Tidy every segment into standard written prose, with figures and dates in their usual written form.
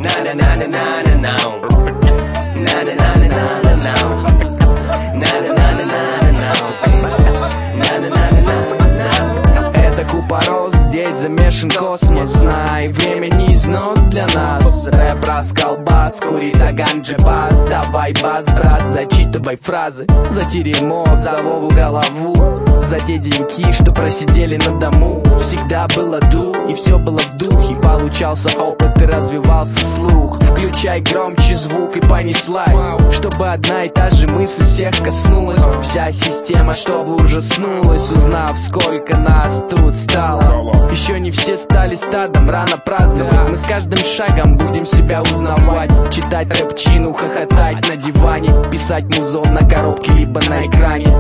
Это Купорос, здесь замешан космос. Знай, время не износ для нас. Рэп, расколбас, курица, ганджи, бас. Давай бас, брат, зачитывай фразы. За теремок, за Вову голову, за те деньки, что просидели на дому. Всегда было ду, и все было в духе. Получался опыт и развивался слух. Включай громче звук и понеслась, чтобы одна и та же мысль всех коснулась. Вся система, чтобы ужаснулась, узнав, сколько нас тут стало. Еще не все стали стадом, рано праздновать. Мы с каждым шагом будем себя узнавать. Читать рэпчину, хохотать на диване, писать музон на коробке либо на экране.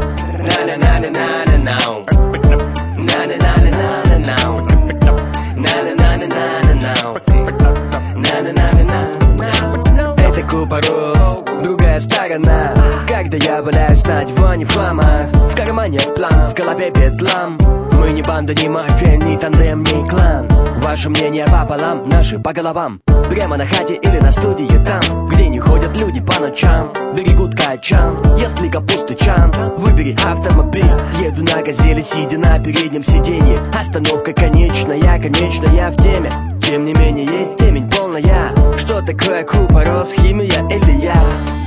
Это Купорос, другая сторона. Когда я валяюсь на диване в хламах, в кармане план, в голове бедлам. Мы не банда, не мафия, не тандем, не клан. Ваше мнение пополам, наши по головам. Прямо на хате или на студии там, где не ходят люди по ночам. Берегут качан, если капусты чан. Выбери автомобиль, еду на газели, сидя на переднем сиденье. Остановка конечная в теме. Тем не менее, темень полная. Что такое Купорос, химия или я?